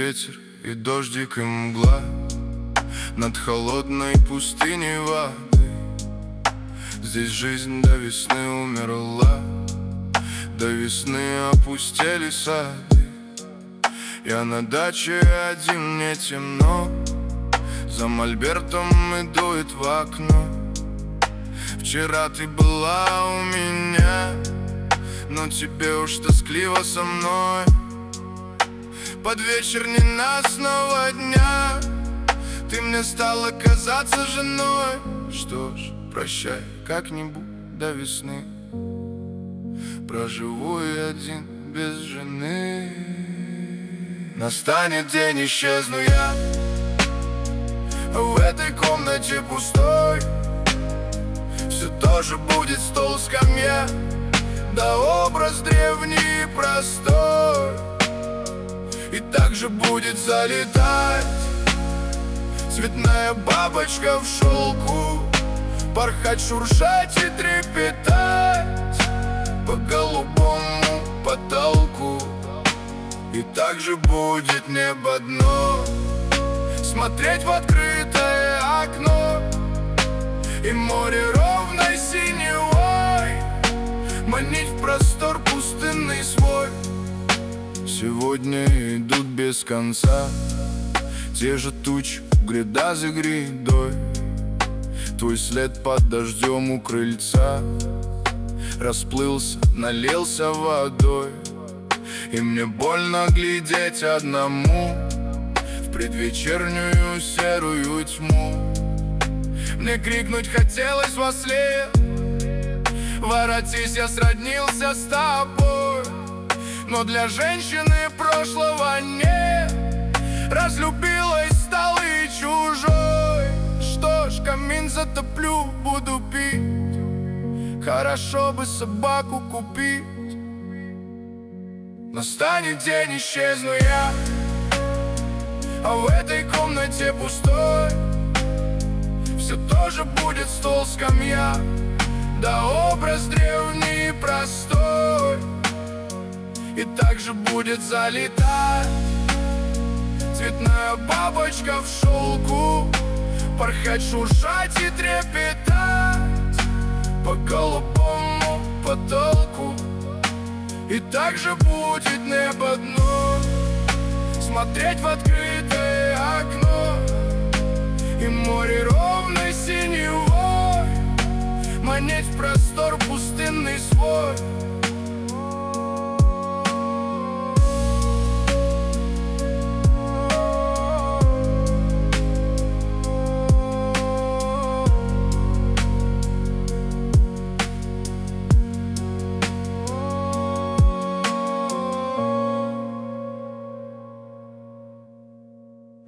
ветер, и дождик, и мгла над холодной пустыней воды. Здесь жизнь до весны умерла, до весны опустели сады. Я на даче один, мне темно, за мольбертом и дует в окно. Вчера ты была у меня, но тебе уж тоскливо со мной. Под вечер ненастного дня ты мне стала казаться женой. Что ж, прощай, как-нибудь до весны проживу я один без жены. Настанет день, исчезну я в этой комнате пустой. Все тоже будет стол, скамья, да образ древний и простой. И также будет залетать цветная бабочка в шелку, порхать, шуршать и трепетать по голубому потолку. И также будет небо дно, смотреть в открытое окно, и море ровной синевой манить в простор пустынный свой. Сегодня идут без конца те же тучи, гряда за грядой. Твой след под дождем у крыльца расплылся, налился водой. И мне больно глядеть одному в предвечернюю серую тьму. Мне крикнуть хотелось во сне: воротись, я сроднился с тобой. Но для женщины прошлого нет, разлюбила и стала и чужой. Что ж, камин затоплю, буду пить, хорошо бы собаку купить. Настанет день, исчезну я, а в этой комнате пустой. Все тоже будет стол, скамья, да образ древний и простой. И также будет залетать цветная бабочка в шелку, порхать, шуршать и трепетать по голубому потолку. И также будет небо дно, смотреть в открытое